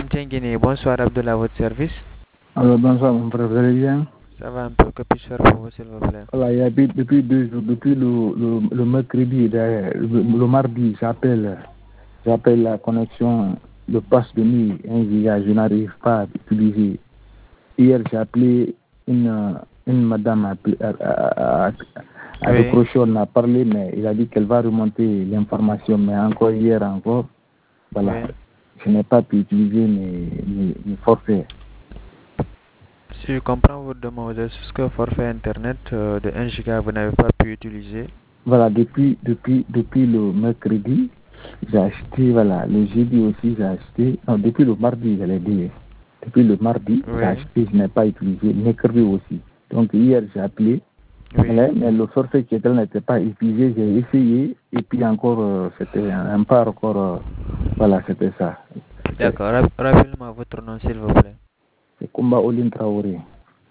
Guinée, bonsoir Abdullah, à votre service. Alors, bonsoir mon frère, vous allez bien? Ça va un peu, que puis-je faire pour vous s'il vous plaît? Voilà, il y a depuis 2 jours, depuis le mercredi, le mardi, j'appelle la connexion, le passe de nuit, 1 giga, je n'arrive pas à utiliser. Hier, j'ai appelé une madame à décrocher, on a parlé, mais il a dit qu'elle va remonter l'information, mais encore hier, voilà, Oui. je n'ai pas pu utiliser mes forfaits. Si je comprends votre demande, vous avez souscrit forfait internet de 1 giga, vous n'avez pas pu utiliser. Voilà, depuis le mercredi, j'ai acheté, voilà, le jeudi aussi j'ai acheté, non, depuis le mardi, j'allais dire. Depuis le mardi, Oui. j'ai acheté, je n'ai pas utilisé, mercredi aussi. Donc hier, j'ai appelé, Oui. mais le forfait qui était là n'était pas utilisé, j'ai essayé, et puis encore, c'était un pas encore, voilà, c'était ça. D'accord, rappelez-moi votre nom s'il vous plaît. C'est Kumba Olin Traoré.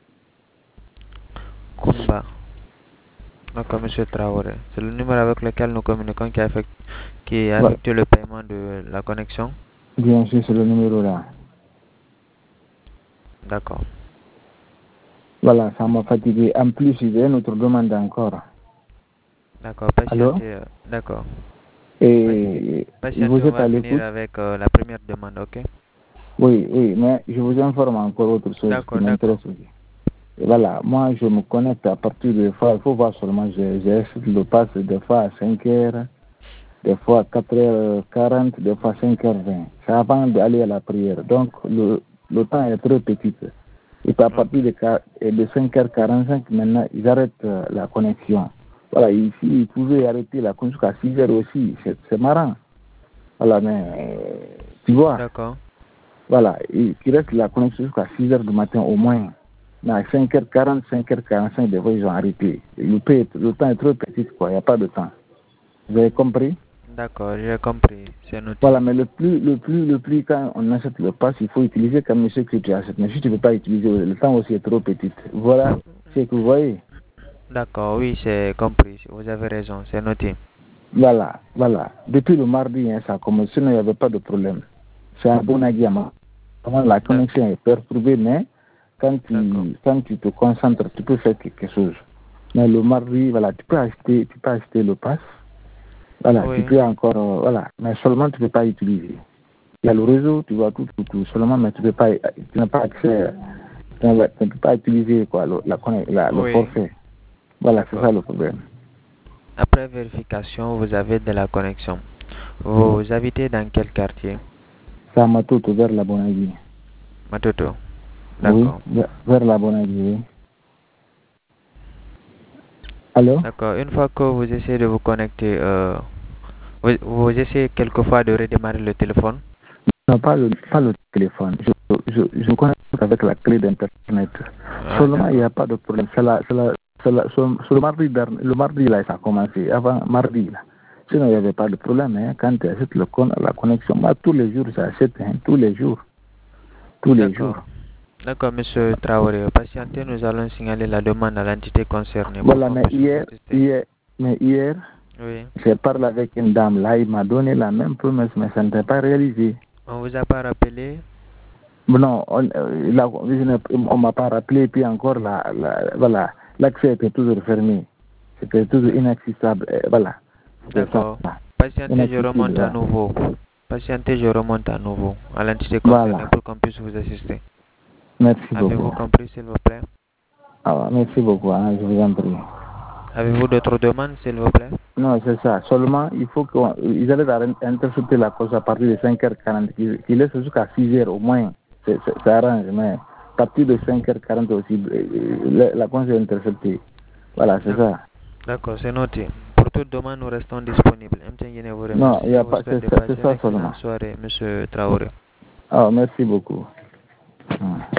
Kumba. D'accord, monsieur Traoré. C'est le numéro avec lequel nous communiquons qui a effectué le paiement de la connexion. Bien sûr, c'est le numéro là. D'accord. Voilà, ça m'a fatigué. En plus, j'ai une autre demande encore. D'accord, patientez. D'accord. Et Patientez, vous on êtes va à finir l'écoute? avec la première demande, ok? Oui, mais je vous informe encore autre chose qui m'intéresse aussi. Et voilà, moi je me connecte à partir de fois, il faut voir seulement, j'ai le passe des fois à 5h, des fois à 4h40, des fois à 5h20. C'est avant d'aller à la prière. Donc le temps est très petit. Et à partir de 5h45, maintenant, ils arrêtent la connexion. Voilà, ici, ils pouvaient arrêter la connexion jusqu'à 6h aussi. C'est marrant. Voilà, mais tu vois. D'accord. Voilà, il reste la connexion jusqu'à 6h du matin au moins. Mais à 5h40, 5h45, des fois, ils ont arrêté. Le temps est trop petit, quoi. Il n'y a pas de temps. Vous avez compris? D'accord, j'ai compris. C'est noté. Voilà, mais le plus, quand on achète le pass, il faut utiliser comme ce que tu achètes. Mais si tu ne peux pas utiliser, le temps aussi est trop petit. Voilà ce que vous voyez. D'accord, oui, c'est compris. Vous avez raison, c'est noté. Voilà. Depuis le mardi, ça a commencé, sinon il n'y avait pas de problème. C'est un bon agrément. La connexion est perturbée, mais quand tu te concentres, tu peux faire quelque chose. Mais le mardi, voilà, tu peux acheter le pass. Voilà, Oui. tu peux encore, voilà, mais seulement tu ne peux pas utiliser. Il y a le réseau, tu vois tout, seulement, mais tu n'as pas accès, tu ne peux pas utiliser quoi, le forfait. Voilà, c'est ça le problème. Après vérification, vous avez de la connexion. Vous habitez dans quel quartier? C'est à Matoto, vers la Bonavie. Matoto. D'accord. Oui, vers la Bonavie, oui. Allô? D'accord. Une fois que vous essayez de vous connecter, vous essayez quelquefois de redémarrer le téléphone? Non, pas le téléphone. Je connecte avec la clé d'Internet. Seulement, il n'y a pas de problème. C'est le mardi, le mardi, là, ça a commencé. Avant mardi, là. Sinon, il n'y avait pas de problème. Hein. Quand tu achètes la connexion, moi, tous les jours, j'achète. Hein, tous les jours. D'accord, monsieur Traoré. Patientez, nous allons signaler la demande à l'entité concernée. Voilà, mais hier, oui. j'ai parlé avec une dame. Là, il m'a donné la même promesse, mais ça n'était pas réalisé. On vous a pas rappelé? Non, on ne m'a pas rappelé, puis encore, voilà, l'accès était toujours fermé. C'était toujours inaccessible. Voilà. D'accord. Patientez, je remonte à nouveau. À l'entité concernée pour qu'on puisse vous assister. Merci beaucoup. Avez-vous compris, s'il vous plaît? Merci beaucoup, hein, je vous en prie. Avez-vous d'autres demandes, s'il vous plaît? Non, c'est ça. Seulement, il faut qu'ils arrivent à intercepter la cause à partir de 5h40, qu'ils laissent jusqu'à 6h au moins. Ça arrange, mais à partir de 5h40 aussi, la cause est interceptée. Voilà, c'est ça. D'accord, c'est noté. Pour toute demande, nous restons disponibles. Non, il n'y a pas, c'est ça seulement. Soirée, monsieur Traoré. Merci beaucoup.